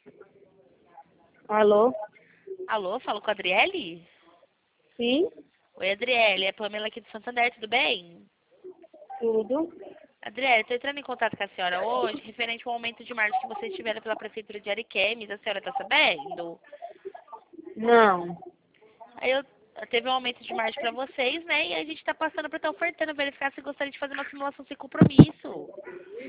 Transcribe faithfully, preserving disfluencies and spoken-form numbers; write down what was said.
Alô? Alô, falo com a Adriele? Sim? Oi, Adriele, é a Pamela aqui do Santander, tudo bem? Tudo? Adriele, estou entrando em contato com a senhora hoje, referente ao aumento de margem que vocês tiveram pela Prefeitura de Ariquemes, a senhora está sabendo? Não. Aí eu teve um aumento de margem para vocês, né? E a gente está passando para estar ofertando, verificar se gostaria de fazer uma simulação sem compromisso.